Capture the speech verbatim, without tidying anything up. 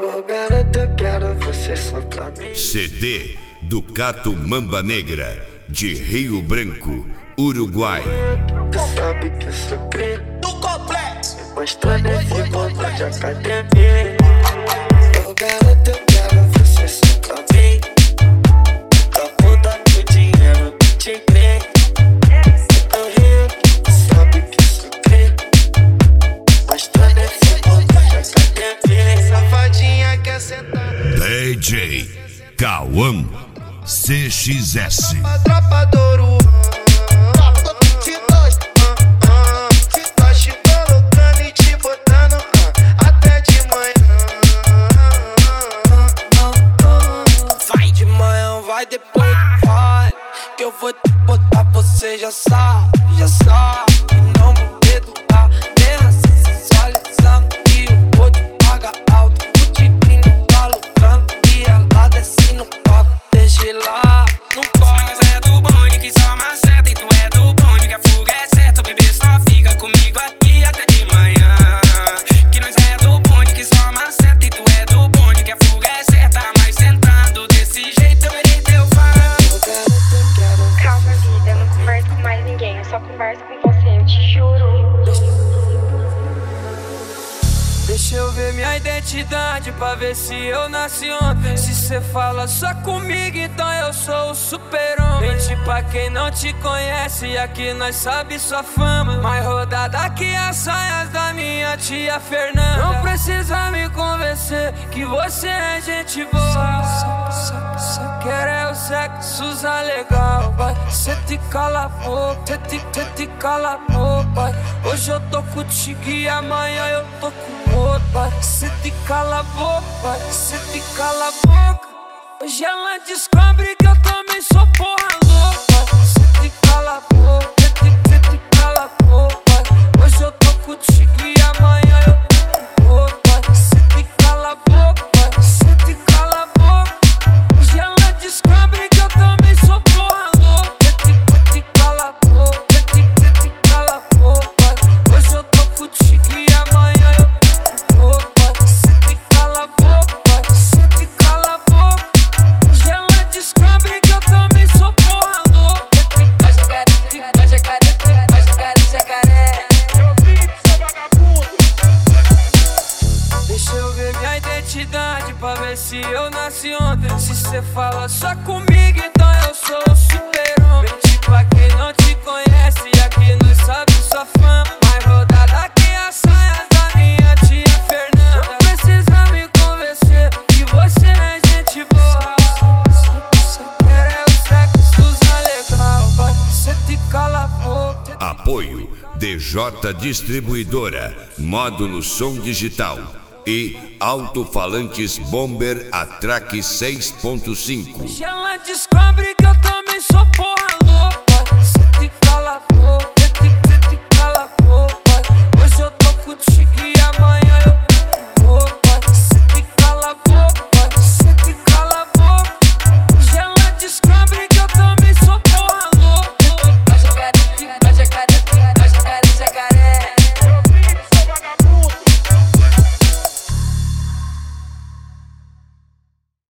Ô garota, eu quero você só pra mim. C D do Cato Mamba Negra, de Rio Branco, Uruguai. Tu sabe que eu sou crente do complexo, mostrando esse ponto de academia. Ô garota, eu quero você só pra mim. Da puta do dinheiro que te crê. Eu rio, tu sabe que eu sou crente mostrando esse ponto de academia. safadinha quer sentar. D J Cauã C X S. A tropa do Ouro. Se nós, se nós te colocando e te botando até de manhã. Vai de manhã, vai depois, vai. Que eu vou te botar, você já sabe, já sabe. E não vou perdoar, terra se sensualizando. E eu vou te pagar alto. O tipinho tá lucrando e ela desce no palco. Deixa lá, no palco. Mas é do bonde que só maceta. E tu é do bonde que a fuga é certa. O bebê só fica comigo aqui até de manhã. Que nós é do bonde que só maceta. E tu é do bonde que a fuga é certa. Mas sentando desse jeito eu verei teu fã. Calma, vida, eu não converso com mais ninguém. Eu só converso com você, eu te juro. Deixa eu ver minha identidade pra ver se eu nasci ontem. Se cê fala só comigo, então eu sou o super-homem. Mente pra quem não te conhece, aqui nós sabe sua fama. Mais rodada que as saias da minha tia Fernanda. Não precisa me convencer que você é gente boa. Só, só, só quero é o sexo usar legal, vai. Cê te cala a boca, cê te, cê te cala a boca, vai. Hoje eu tô contigo e amanhã eu tô com outro, vai. Cê te cala a boca, vai. Cê te cala a boca. Hoje ela descobre que eu também sou porra louca, vai. Cê te cala a boca, cê te, cê te cala a boca, vai. Hoje eu tô contigo e amanhã eu tô com outro, vai. Cê te cala a boca, vai. Cê te cala a boca. Hoje ela descobre que eu também sou porra louca. Cê te, cê te cala a boca, cê te, cê te cala a boca, vai. Hoje eu tô contigo e amanhã eu tô com outro, vai. Cê te cala a boca, vai. Cê te cala a boca. Hoje ela descobre que eu também sou porra louca. Vai jacaré, vai jacaré, vai jacaré, jacaré. Deixa eu ver minha identidade pra ver se eu nasci ontem. Se cê fala só comigo, então eu sou o super-homem. Mente pra quem não te conhece, aqui nós sabe sua fama. Mais rodada que as saias da minha tia Fernanda. Não precisa me convencer que você é gente boa. Só quero é o sexo usar legal, vai. Cê te cala a boca. Apoio D J Distribuidora, módulo som digital e alto-falantes Bomber Atraque seis ponto cinco. Hoje ela descobre que eu também sou porra